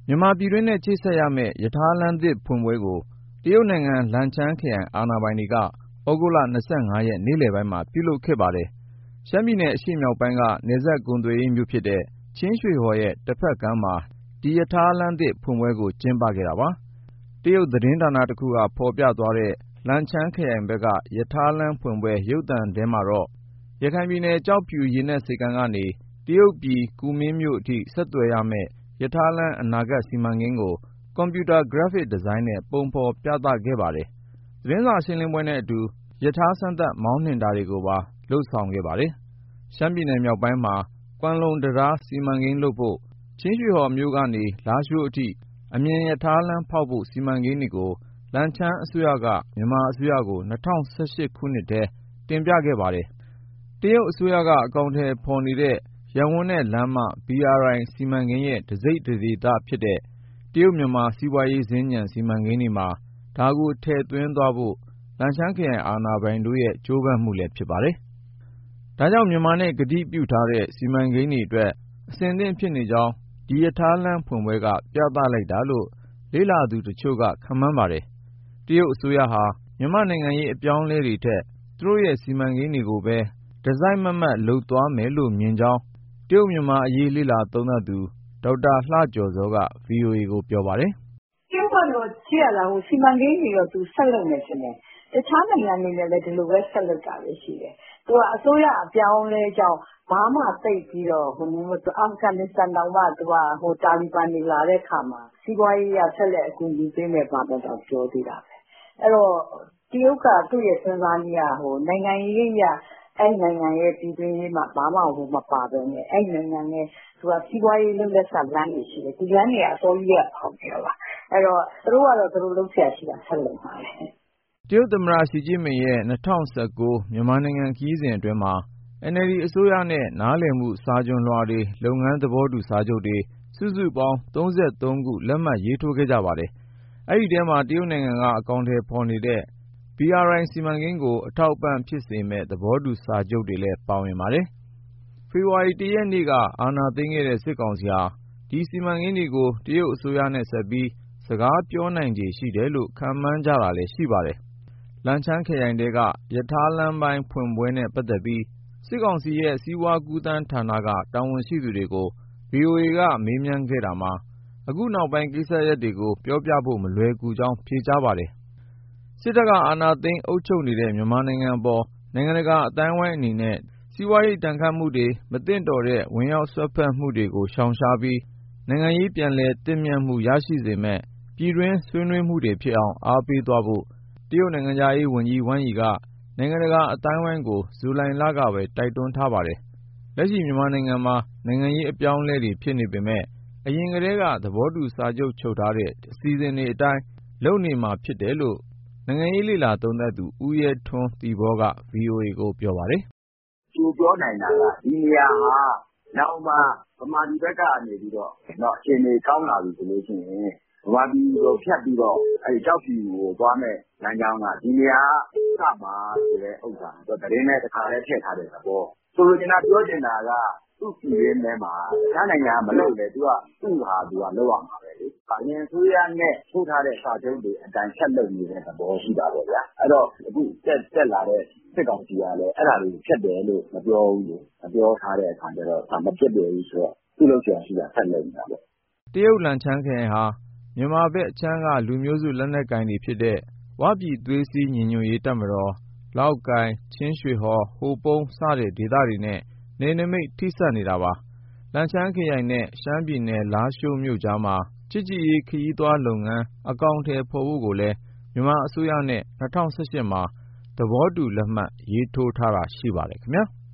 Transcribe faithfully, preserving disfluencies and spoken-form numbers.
မြန်မာပြည်တွင်းနဲ့ချိတ်ဆက်ရမယ့်ရထားလမ်းသစ်ဖွင့်ပွဲကိုတရုတ်နိုင်ငံလန်ချန်းခရိုင်အာဏာပိုင်တွေကသြဂုတ်လ ၂၅ ရက်နေ့လယ်ပိုင်းမှာပြုလုပ်ခဲ့ပါတယ်။ ရှမ်းပြည်နယ်အရှေ့မြောက်ပိုင်းကနယ်စပ်ကုန်သွယ်ရေးမြို့ဖြစ်တဲ့ချင်းရွှေဟော်ရဲ့တစ်ဖက်ကမ်းမှာဒီရထားလမ်းသစ်ဖွင့်ပွဲကိုကျင်းပခဲ့တာပါ။ တရုတ်သတင်းဌာနတစ်ခုကဖော်ပြသွားတဲ့လန်ချန်းခရိုင်ဘက်ကရထားလမ်းဖွင့်ပွဲရုပ်သံထဲမှာတော့ရခိုင်ပြည်နယ်ကျောက်ဖြူရေနက်ဆိပ်ကမ်းကနေတရုတ်ပြည်ကူမင်းမြို့အထိဆက်သွယ်ရမယ့်ရထားလမ်းအနာဂတ်စီမံကိန်းကိုကွန်ပျူတာဂရပ်ဖစ်ဒီဇိုင်းနဲ့ပုံဖော်ပြသခဲ့ပါတယ်။ သတင်းစာရှင်းလင်းပွဲနဲ့အတူရထားစမ်းသပ်မောင်းနှင်တာတွေကိုပါလုပ်ဆောင်ခဲ့ပါတယ်။ ရှမ်းပြည်နယ်မြောက်ပိုင်းမှာကွမ်လုံတံတားစီမံကိန်းလုပ်ဖို့ချင်းရွှေဟော်မြို့ကနေလားရှိုးအထိအမြန်ရထားလမ်းဖောက်ဖို့စီမံကိန်းတွေကိုလန်ချန်းအစိုးရကမြန်မာအစိုးရကို၂၀၁၈ ခုနှစ်ထဲတင်ပြခဲ့ပါတယ်။ တရုတ်အစိုးရကအကောင်ထည်ဖော်နေတဲ့ရပ်ဝန်းနဲ့လမ်းမ ဘီ အာር အိုင် စီမံကိန်းရဲ့တစိတ်တဒေသဖြစ်တဲ့တရုတ်မြန်မာစီးပွားရေးစင်္ကြန်စီမံကိန်းတွေမှာဒါကိုထည့်သွင်းသွားဖို့လန်ချန်းခရိုင်အာဏာပိုင်တို့ရဲ့ကြိုးပမ်းမှုလည်းဖြစ်ပါတယ်။ ဒါကြောင့်မြန်မာနဲ့ကတိပြုထားတဲ့စီမံကိန်းတွေအတွက်အဆင်သင့်ဖြစ်နေကြောင်းဒီရထားလမ်းဖွင့်ပွဲကပြသလိုက်တာလို့လေ့လာသူတချို့ကခန့်မှန်းပါတယ်။ တရုတ်အစိုးရဟာမြန်မာ့နိုင်ငံရေးအပြောင်းအလဲတွေထက်သူတို့ရဲ့စီမံကိန်းတွေကိုပဲတစိုက်မတ်မတ်လုပ်သွားမယ်လို့မြင်ကြောင်းတရုတ်မြန်မာအရေးလေ့လာသုံးသပ်သူဒေါက်တာလှကျော်ဇောက ဗွီအိုအေကိုပြောပါတယ်။ "တရုတ်ကတော့ကြည့်ရတာစီမံကိန်းတွေတော့သူဆက်လုပ်မယ်ထင်တယ်။တခြားနိုင်ငံတွေနဲ့လည်းဒီလိုပဲဆက်လုပ်တာပဲရှိတယ်။သူကအစိုးရအပြောင်းအလဲကြောင့်ဘာမှသိပ်ပြီးတော့အာဖဂန်နစ္စတန်တောင်မှသူကဟိုတာလီဘန်တွေလာတဲ့အခါမှာစီးပွားရေးအရဆက်လက်အကူအညီပေးမယ်ဘာမယ်တော့ပြောသေးတာပဲ။အဲ့တော့တရုတ်ကသူ့ရဲ့စဉ်းစားနည်းကဟိုနိုင်ငံရေးအရအဲ့နိုင်ငံရဲ့ပြည်တွင်းရေးမှာဘာမှဟိုမပါပဲနဲ့အဲ့နိုင်ငံနဲ့သူကစီးပွားရေးလုပ်လက်စလမ်းတွေရှိတယ်ဒီလမ်းတွေကအစိုးရကဖောက်နေတာပါအဲ့တော့သူတို့ကတော့သူတို့လုပ်ဆရာရှိတာဆက်လုပ်ပါလေ။တရုတ်သမ္မတရှီကျင့်ပင်ရဲ့၂၀၁၉မြန်မာနိုင်ငံခရီးစဉ်အတွင်းမှာ အန်အယ်လ်ဒီအစိုးရနဲ့နားလည်မှုစာချွန်လွှာတွေလုပ်ငန်းသဘောတူစာချုပ်တွေစုစုပေါင်း၃၃ခုလက်မှတ်ရေးထိုးခဲ့ကြပါတယ်။ အဲဒီထဲမှာတရုတ်နိုင်ငံကအကောင်ထည်ဖော်နေတဲ့ ဘီ အာር အိုင် စီမံကိန်းကိုအထောက်အပံ့ဖြစ်စေမယ့်သဘောတူစာချုပ်တွေလည်းပါဝင်ပါတယ်။ ဖေဖော်ဝါရီ ၁ ရက်နေ့ကအာဏာသိမ်းခဲ့တဲ့စစ်ကောင်စီဟာဒီစီမံကိန်းတွေကိုတရုတ်အစိုးရနဲ့ဆက်ပြီးစကားပြောနိုင်ခြေရှိတယ်လို့ခန့်မှန်းကြတာလည်းရှိပါတယ်။ လန်ချန်းခရိုင်ထဲကရထားလမ်းပိုင်းဖွင့်ပွဲနဲ့ပတ်သက်ပြီးစစ်ကောင်စီရဲ့စီးပွားကူးသန်းဌာနကတာဝန်ရှိသူတွေကို ဗွီအိုအေကမေးမြန်းခဲ့တာမှာအခုနောက်ပိုင်းကိစ္စရပ်တွေကိုပြောပြဖို့မလွယ်ကူကြောင်းဖြေကြားပါတယ်။ စစ်တပ်ကအာဏာသိမ်းအုပ်ချုပ်နေတဲ့မြန်မာနိုင်ငံအပေါ်နိုင်ငံတကာအသိုင်းအဝိုင်းအနေနဲ့စီးပွားရေးဒဏ်ခတ်မှုတွေမသင့်တော်တဲ့ဝင်ရောက်စွက်ဖက်မှုတွေကိုရှောင်ရှားပြီးနိုင်ငံရေးပြန်လည်သင့်မြတ်မှုရရှိစေမယ့်ပြည်တွင်းဆွေးနွေးမှုတွေဖြစ်အောင်အားပေးသွားဖို့တရုတ်နိုင်ငံခြားရေးဝန်ကြီးဝမ်ယီကနိုင်ငံတကာအသိုင်းအဝိုင်းကိုဇူလိုင်လကပဲတိုက်တွန်းထားပါတယ်။ လက်ရှိမြန်မာနိုင်ငံမှာနိုင်ငံရေးအပြောင်းအလဲတွေဖြစ်နေပေမယ့်အရင်ကတည်းကသဘောတူစာချုပ်ချုပ်ထားတဲ့အစီအစဉ်တွေအတိုင်းလုပ်နေမှာဖြစ်တယ်လို့နိုင်ငံရေးလေ့လာသုံးသပ်သူဦးရဲထွန်း(သီပေါ) က ဗွီအိုအေကိုပြောပါတယ်။ "ကြိုပြောနိုင်တာကဒီနေရာဟာနောင်မှာဗမာပြည်ဘက်ကနေပြီးတော့အခြေအနေကောင်းလာပြီဆိုလို့ရှိရင်ဗမာပြည်ကိုဖြတ်ပြီးတော့အဲဒီကျောက်ဖြူကိုသွားမယ့်လမ်းကြောင်းကဒီနေရာကစမှာဆိုတဲ့ဥစ္စာသတင်းနဲ့တခါတည်းထည့်ထားတဲ့သဘောဆိုလိုချင်တာပြောချင်တာကသူ့ပြည်ရင်းထဲမှာတခြားနိုင်ငံကမလုပ်လဲသူကသူ့ဟာသူကလုပ်ရမှာပဲလေအရင်အစိုးရနဲ့ထိုးထားတဲ့စာချုပ်တွေအတိုင်းဆက်လုပ်နေတဲ့သဘောရှိတာပေါ့ဗျာအဲ့တော့အခုတက်တက်လာတဲ့စစ်ကောင်စီကလည်းအဲ့ဒါတွေကိုဖျက်တယ်လို့မပြောဘူးလေမပြောထားတဲ့အခါကျတော့ဒါမဖြစ်တယ်ဘူးဆိုတော့သူ့လုပ်ချင်ရှိတာဆက်လုပ်နေတာပေါ့။တရုတ်လန်ချန်းခရိုင်ဟာမြန်မာဘက်အခြမ်းကလူမျိုးစုလက်နက်ကိုင်တွေဖြစ်တဲ့ဝပြည်သွေးစည်းညီညွတ်ရေးတပ်မတော်၊ လောက်ကိုင်၊ ချင်းရွှေဟော်၊ ဟိုပုန်းစတဲ့ဒေသတွေနဲ့နယ်နိမိတ်ထိစပ်နေတာပါ။ လန်ချန်းခရိုင်နဲ့ရှမ်းပြည်နယ်လားရှိုးမြို့ကြားမှာချစ်ကြည်ရေးခရီးသွားလုပ်ငန်းအကောင်ထည်ဖော်ဖို့ကိုလည်းမြန်မာအစိုးရနဲ့၂၀၁၈မှာသဘောတူလက်မှတ်ရေးထိုးထားတာရှိပါတယ်ခင်ဗျာ။